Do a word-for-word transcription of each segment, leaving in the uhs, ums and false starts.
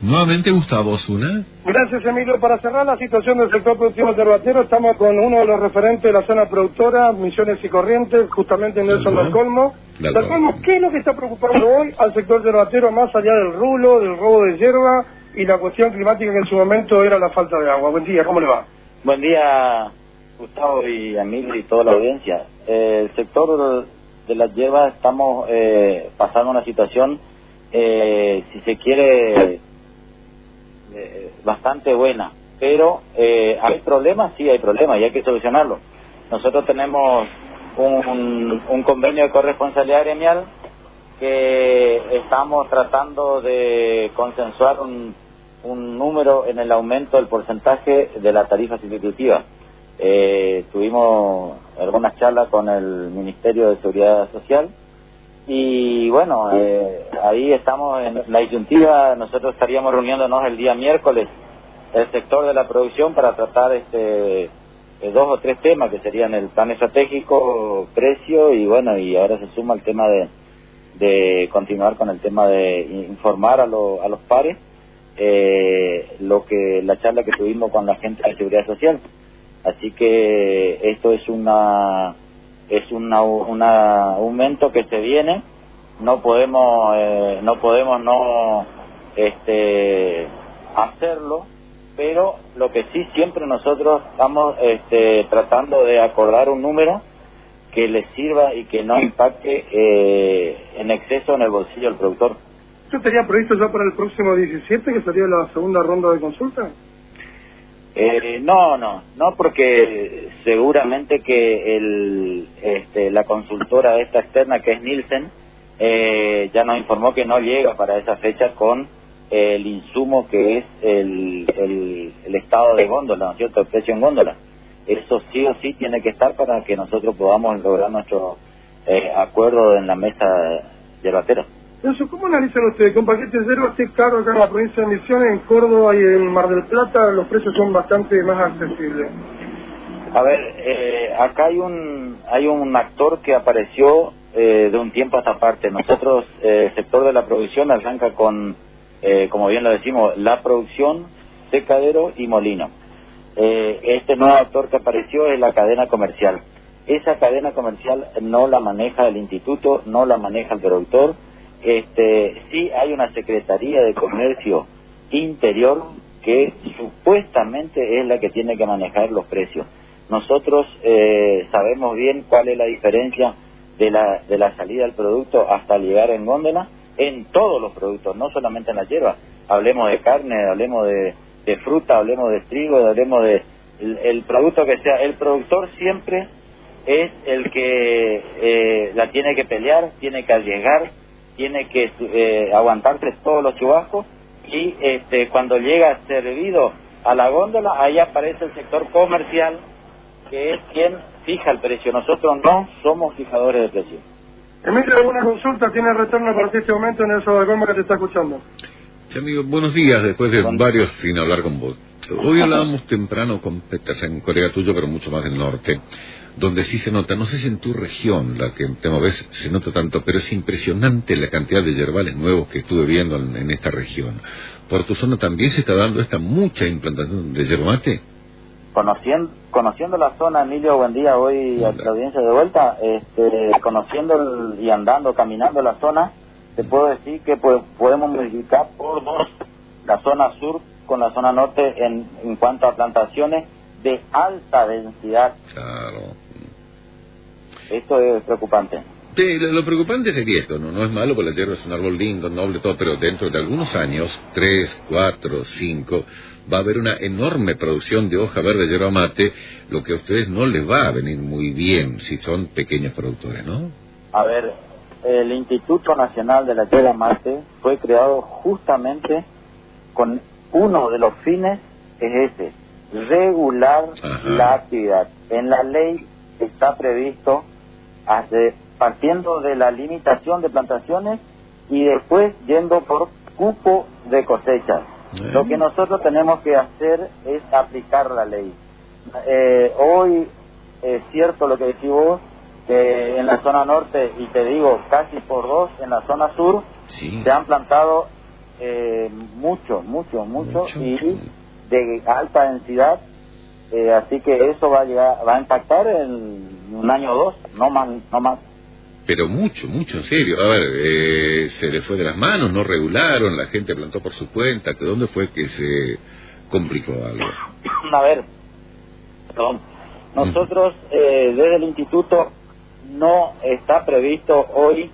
Nuevamente Gustavo Osuna. Gracias, Emilio. Para cerrar la situación del sector productivo yerbatero, estamos con uno de los referentes de la zona productora, Misiones y Corrientes, justamente Nelson del Colmo. Del Colmo, ¿qué es lo que está preocupando hoy al sector yerbatero más allá del rulo, del robo de hierba y la cuestión climática que en su momento era la falta de agua? Buen día, ¿cómo le va? Buen día, Gustavo y Emilio y toda la audiencia. Eh, el sector de las hierbas estamos eh, pasando una situación, eh, si se quiere, eh, bastante buena, pero eh, ¿hay problemas? Sí, hay problemas y hay que solucionarlos. Nosotros tenemos un, un convenio de corresponsabilidad gremial que estamos tratando de consensuar un, un número en el aumento del porcentaje de la tarifa sustitutiva. Eh, tuvimos algunas charlas con el Ministerio de Seguridad Social y bueno, eh, ahí estamos en la disyuntiva. Nosotros estaríamos reuniéndonos el día miércoles el sector de la producción para tratar este eh, dos o tres temas que serían el plan estratégico, precio y bueno, y ahora se suma el tema de, de continuar con el tema de informar a, lo, a los pares eh, lo que la charla que tuvimos con la gente de Seguridad Social. Así que esto es una es una, una aumento que se viene. No podemos eh, no podemos no este hacerlo, pero lo que sí siempre nosotros estamos este, tratando de acordar un número que le sirva y que no impacte eh, en exceso en el bolsillo del productor. ¿Esto estaría previsto ya para el próximo diecisiete, que sería la segunda ronda de consulta? Eh, no, no, no, porque seguramente que el, este, la consultora esta externa, que es Nielsen, eh, ya nos informó que no llega para esa fecha con eh, el insumo que es el, el, el estado de góndola, ¿no es cierto?, el precio en góndola. Eso sí o sí tiene que estar para que nosotros podamos lograr nuestro eh, acuerdo en la mesa yerbatera. Eso, ¿cómo analizan ustedes? Con paquetes de hierba, este caro acá en la provincia de Misiones, en Córdoba y en Mar del Plata, los precios son bastante más accesibles. A ver, eh, acá hay un hay un actor que apareció eh, de un tiempo a esta parte. Nosotros, eh, el sector de la producción arranca con, eh, como bien lo decimos, la producción, secadero y molino. Eh, este nuevo actor que apareció es la cadena comercial. Esa cadena comercial no la maneja el instituto, no la maneja el productor. Este, sí hay una Secretaría de Comercio Interior que supuestamente es la que tiene que manejar los precios. Nosotros eh, sabemos bien cuál es la diferencia de la, de la salida del producto hasta llegar en góndola, en todos los productos, no solamente en la hierba. Hablemos de carne, hablemos de, de fruta, hablemos de trigo, hablemos de el, el producto que sea. El productor siempre es el que eh, la tiene que pelear, tiene que arriesgar, tiene que eh, aguantarse todos los chubascos y este, cuando llega servido a la góndola, ahí aparece el sector comercial, que es quien fija el precio. Nosotros no somos fijadores de precios. Emilio, ¿alguna consulta? ¿Tiene retorno para este momento en el Colmo que te está escuchando? Sí, amigo, buenos días, después de Buen... varios sin hablar con vos. Hoy hablábamos temprano con Peters, en colega tuyo, pero mucho más del norte, donde sí se nota, no sé si en tu región, la que te ves, se nota tanto, pero es impresionante la cantidad de yerbales nuevos que estuve viendo en, en esta región. ¿Por tu zona también se está dando esta mucha implantación de yerba mate? Conociendo, conociendo la zona, Emilio, buen día, hoy a la audiencia de vuelta, este, conociendo el, y andando, caminando la zona, te puedo decir que pues, podemos multiplicar por dos la zona sur con la zona norte en, en cuanto a plantaciones de alta densidad. Claro. Esto es preocupante. Sí, lo, lo preocupante sería esto, ¿no? No es malo porque la hierba es un árbol lindo, noble, todo, pero dentro de algunos años, tres, cuatro, cinco, va a haber una enorme producción de hoja verde de yerba mate, lo que a ustedes no les va a venir muy bien si son pequeños productores, ¿no? A ver, el Instituto Nacional de la Yerba Mate fue creado justamente con uno de los fines, es ese, regular Ajá. la actividad. En la ley está previsto, hace, partiendo de la limitación de plantaciones y después yendo por cupo de cosechas. ¿Eh? Lo que nosotros tenemos que hacer es aplicar la ley. Eh, hoy es cierto lo que decís vos, que en la zona norte, y te digo casi por dos, en la zona sur, sí. se han plantado eh, mucho, mucho, mucho, mucho, y de alta densidad, eh, así que eso va a llegar, va a impactar en un año o dos, no más, no más. Pero mucho, mucho, en serio. A ver, eh, se le fue de las manos, no regularon, la gente plantó por su cuenta. ¿Que dónde fue que se complicó algo? A ver, perdón. Nosotros eh, desde el instituto no está previsto hoy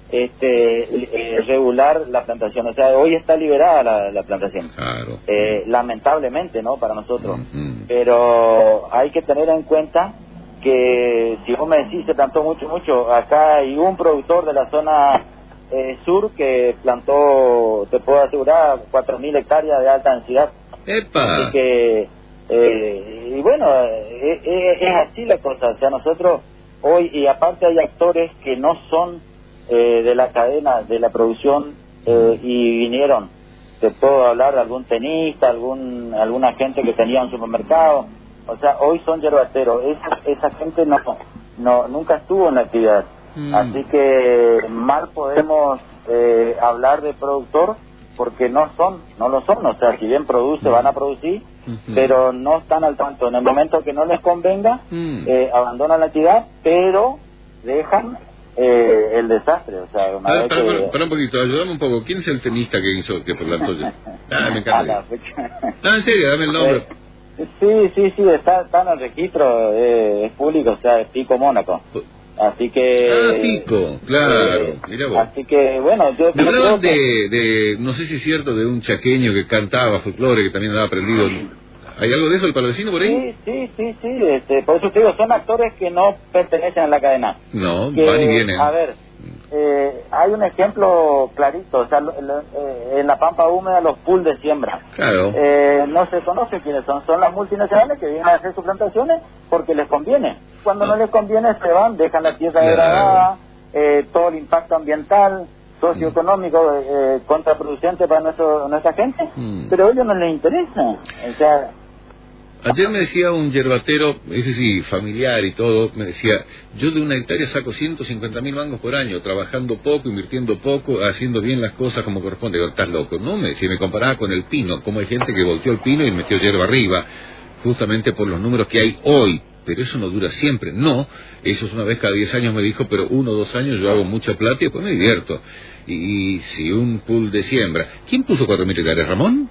este eh, regular la plantación. O sea, hoy está liberada la, la plantación. Claro. Eh, lamentablemente, ¿no? Para nosotros. Uh-huh. Pero hay que tener en cuenta que si vos me decís se plantó mucho, mucho, acá hay un productor de la zona eh, sur que plantó, te puedo asegurar, cuatro mil hectáreas de alta densidad. ¡Epa! Así que, eh, y bueno, eh, eh, es así la cosa, o sea, nosotros hoy, y aparte hay actores que no son eh, de la cadena, de la producción, eh, y vinieron, te puedo hablar de algún tenista, algún alguna gente que tenía un supermercado. O sea, hoy son yerbateros. Esa, esa gente no, no nunca estuvo en la actividad. Mm. Así que mal podemos eh, hablar de productor porque no son, no lo son. O sea, si bien produce, mm. van a producir, uh-huh. pero no están al tanto. En el momento que no les convenga, mm. eh, abandonan la actividad, pero dejan eh, el desastre. O sea, una ah, vez para, que... para, para un poquito, ayúdame un poco. ¿Quién es el tenista que hizo, que plantó? Ah, me encanta. No, en serio, dame el nombre. Eh, Sí, sí, sí, está, está en el registro, eh, es público, o sea, es Pico Mónaco. Así que... Ah, Pico, claro, eh, mira vos. Así que, bueno, yo... Me hablaban que... de, de, no sé si es cierto, de un chaqueño que cantaba folclore, que también había aprendido. ¿Hay algo de eso, el palavecino, por ahí? Sí, sí, sí, sí, este, por eso te digo, son actores que no pertenecen a la cadena. No, que, van y vienen. A ver, eh, hay un ejemplo clarito, o sea, lo, lo, eh, en la pampa húmeda los pools de siembra. Claro. Eh, no se conoce quiénes son, son las multinacionales que vienen a hacer sus plantaciones porque les conviene. Cuando no les conviene se van, dejan la tierra claro. degradada, eh, todo el impacto ambiental, socioeconómico, eh, contraproducente para nuestro, nuestra gente, mm. pero a ellos no les interesa. O sea... Ayer me decía un yerbatero, ese sí, familiar y todo, me decía, yo de una hectárea saco ciento cincuenta mil mangos por año, trabajando poco, invirtiendo poco, haciendo bien las cosas como corresponde. Digo, estás loco, ¿no? Me decía, me comparaba con el pino, como hay gente que volteó el pino y metió yerba arriba, justamente por los números que hay hoy. Pero eso no dura siempre, no, eso es una vez cada diez años me dijo, pero uno o dos años yo hago mucha plata y después me divierto. Y, y si un pool de siembra, ¿quién puso cuatro mil hectáreas, Ramón?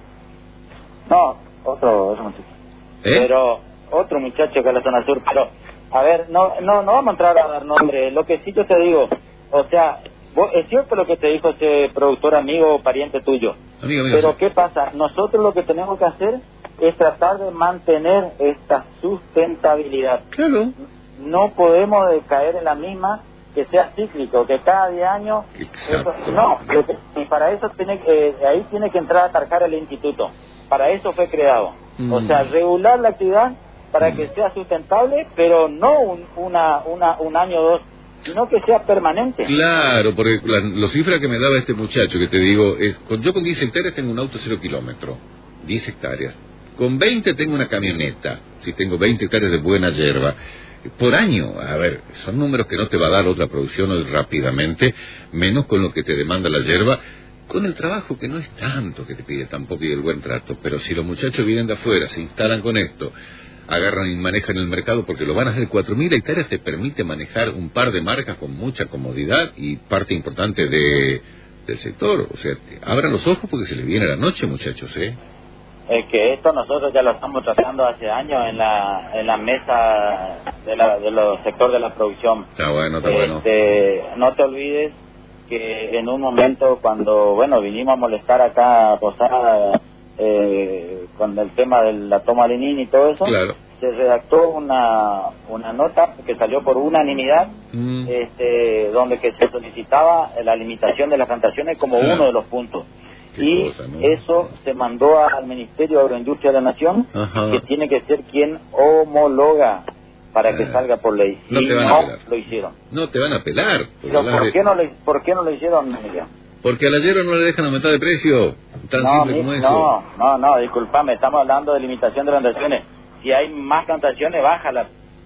No, otro, otro muchacho. ¿Eh? Pero otro muchacho que es la zona sur, pero a ver, no no no vamos a entrar a dar nombre, lo que sí yo te digo, o sea, vos, es cierto lo que te dijo ese productor amigo o pariente tuyo, amigo, amigo, pero sí. ¿qué pasa? Nosotros lo que tenemos que hacer es tratar de mantener esta sustentabilidad. Claro. No podemos caer en la misma que sea cíclico, que cada diez años... Exacto. Eso, no, y para eso tiene eh, ahí tiene que entrar a atacar el instituto. Para eso fue creado. Mm. O sea, regular la actividad para mm. que sea sustentable, pero no un, una, una, un año o dos, sino que sea permanente. Claro, porque la, la cifra que me daba este muchacho, que te digo, es con, yo con diez hectáreas tengo un auto cero kilómetro, diez hectáreas. Con veinte tengo una camioneta, si tengo veinte hectáreas de buena hierba. Por año, a ver, son números que no te va a dar otra producción hoy rápidamente, menos con lo que te demanda la hierba, con el trabajo que no es tanto que te pide tampoco y el buen trato. Pero si los muchachos vienen de afuera, se instalan con esto, agarran y manejan el mercado, porque lo van a hacer, cuatro mil hectáreas te permite manejar un par de marcas con mucha comodidad y parte importante de del sector. O sea, abran los ojos porque se les viene la noche, muchachos, ¿eh? Es que esto nosotros ya lo estamos tratando hace años en la en la mesa de la de los sector de la producción. Está bueno, está este, bueno. No te olvides que en un momento cuando, bueno, vinimos a molestar acá a Posada eh, con el tema de la toma de Lenin y todo eso, claro. se redactó una una nota que salió por unanimidad, mm. este, donde que se solicitaba la limitación de las plantaciones como claro. uno de los puntos. Y cosa, ¿no? Eso se mandó al Ministerio de Agroindustria de la Nación, Ajá. que tiene que ser quien homologa para eh, que salga por ley. No y te van no a pelar. Lo hicieron. No te van a pelar. Pero ¿por, de... qué no le, ¿por qué no lo hicieron, Miguel? Porque a la hierba no le dejan aumentar de precio. Tan no, simple mi, como eso. No, no, no, disculpame, estamos hablando de limitación de plantaciones. Si hay más plantaciones, bájala.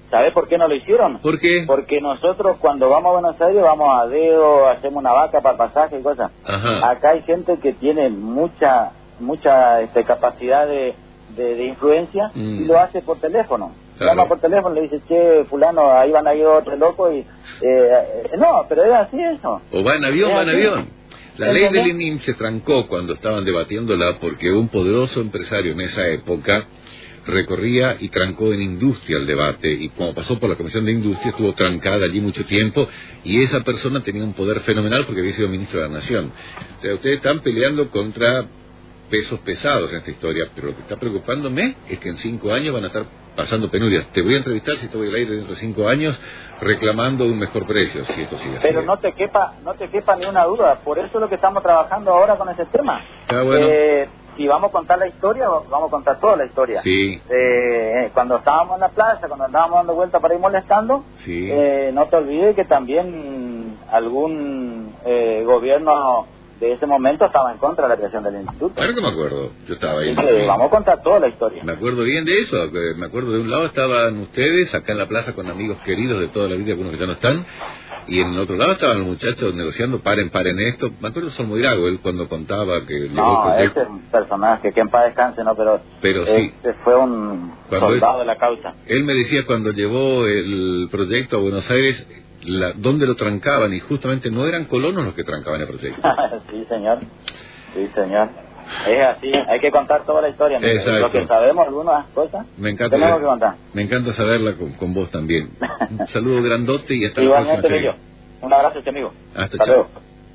¿Sabés por qué no lo hicieron? ¿Por qué? Porque nosotros cuando vamos a Buenos Aires vamos a dedo, hacemos una vaca para pasaje y cosas. Ajá. Acá hay gente que tiene mucha mucha este, capacidad de, de, de influencia mm. y lo hace por teléfono. Claro. Llama por teléfono, le dice, che, fulano, ahí van a ir otro loco y... Eh, no, pero es así eso. O va en avión, va en avión. La ley del I N I M se trancó cuando estaban debatiéndola porque un poderoso empresario en esa época recorría y trancó en industria el debate, y como pasó por la Comisión de Industria estuvo trancada allí mucho tiempo, y esa persona tenía un poder fenomenal porque había sido ministro de la Nación. O sea, ustedes están peleando contra pesos pesados en esta historia, pero lo que está preocupándome es que en cinco años van a estar pasando penurias. Te voy a entrevistar si estoy al aire dentro de cinco años reclamando un mejor precio, si esto sigue así. Pero no te quepa, no te quepa ni una duda, por eso es lo que estamos trabajando ahora con ese tema. Ah, bueno. Eh, si vamos a contar la historia, vamos a contar toda la historia. Sí. Eh, cuando estábamos en la plaza, cuando andábamos dando vuelta para ir molestando, sí. eh, no te olvides que también algún eh, gobierno de ese momento estaba en contra de la creación del instituto. Claro que me acuerdo, yo estaba ahí. Que vamos a contar toda la historia. Me acuerdo bien de eso, me acuerdo de un lado estaban ustedes acá en la plaza con amigos queridos de toda la vida, algunos que ya no están, y en el otro lado estaban los muchachos negociando, paren, paren esto. Me acuerdo de Solmoirago, él cuando contaba que... No, ese es un personaje, que en paz descanse, ¿no? Pero, Pero sí. Este fue un cuando soldado él, de la causa. Él me decía cuando llevó el proyecto a Buenos Aires, la, dónde lo trancaban, y justamente no eran colonos los que trancaban el proyecto. Sí, señor. Sí, señor. Es así, hay que contar toda la historia. Exacto. Lo que sabemos, algunas cosas, me encanta, tenemos que contar. Me encanta saberla con, con vos también. Un saludo grandote y hasta igualmente la próxima. Yo. Un abrazo, amigo. Hasta, hasta luego.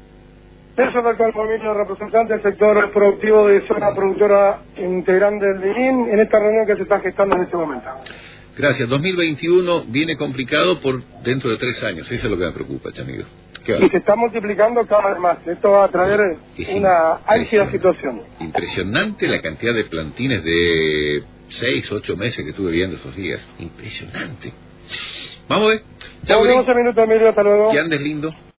Eso es el compromiso representante del sector productivo de zona productora integrante del D I N en esta reunión que se está gestando en este momento. Gracias. dos mil veintiuno viene complicado por dentro de tres años. Eso es lo que me preocupa, Chamigo. Y se está multiplicando cada vez más. Esto va a traer es una álgida situación. Impresionante la cantidad de plantines de seis, ocho meses que estuve viendo esos días. Impresionante. Vamos a ver. Chau, minuto, Emilio, hasta luego. Que andes lindo.